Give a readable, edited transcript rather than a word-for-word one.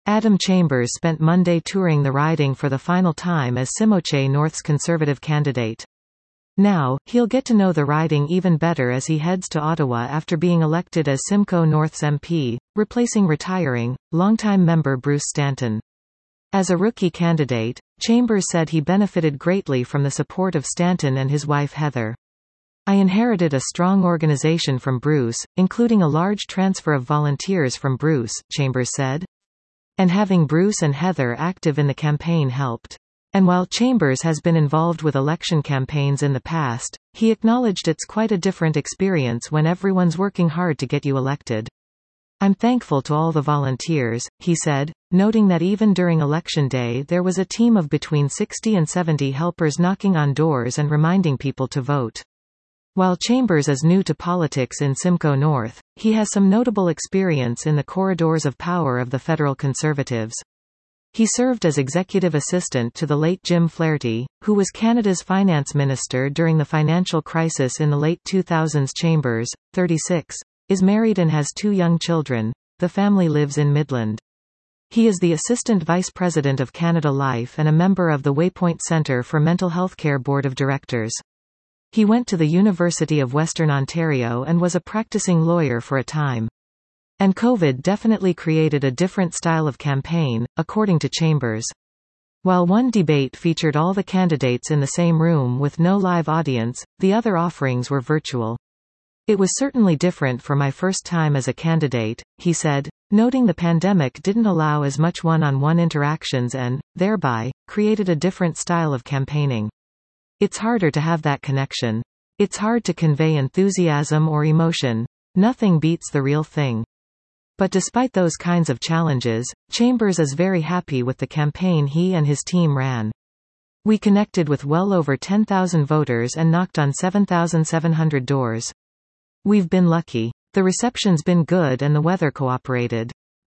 Adam Chambers spent Monday touring the riding for the final time as Simoche North's Conservative candidate. Now, he'll get to know the riding even better as he heads to Ottawa after being elected as Simcoe North's MP, replacing retiring, longtime member Bruce Stanton. As a rookie candidate, Chambers said he benefited greatly from the support of Stanton and his wife Heather. "I inherited a strong organization from Bruce, including a large transfer of volunteers from Bruce," Chambers said. "And having Bruce and Heather active in the campaign helped." And while Chambers has been involved with election campaigns in the past, he acknowledged it's quite a different experience when everyone's working hard to get you elected. "I'm thankful to all the volunteers," he said, noting that even during Election Day there was a team of between 60 and 70 helpers knocking on doors and reminding people to vote. While Chambers is new to politics in Simcoe North, he has some notable experience in the corridors of power of the federal Conservatives. He served as executive assistant to the late Jim Flaherty, who was Canada's finance minister during the financial crisis in the late 2000s. Chambers, 36, is married and has 2 young children. The family lives in Midland. He is the assistant vice president of Canada Life and a member of the Waypoint Centre for Mental Healthcare Board of Directors. He went to the University of Western Ontario and was a practicing lawyer for a time. And COVID definitely created a different style of campaign, according to Chambers. While one debate featured all the candidates in the same room with no live audience, the other offerings were virtual. "It was certainly different for my first time as a candidate," he said, noting the pandemic didn't allow as much one-on-one interactions and, thereby, created a different style of campaigning. "It's harder to have that connection. It's hard to convey enthusiasm or emotion. Nothing beats the real thing." But despite those kinds of challenges, Chambers is very happy with the campaign he and his team ran. "We connected with well over 10,000 voters and knocked on 7,700 doors. We've been lucky. The reception's been good and the weather cooperated.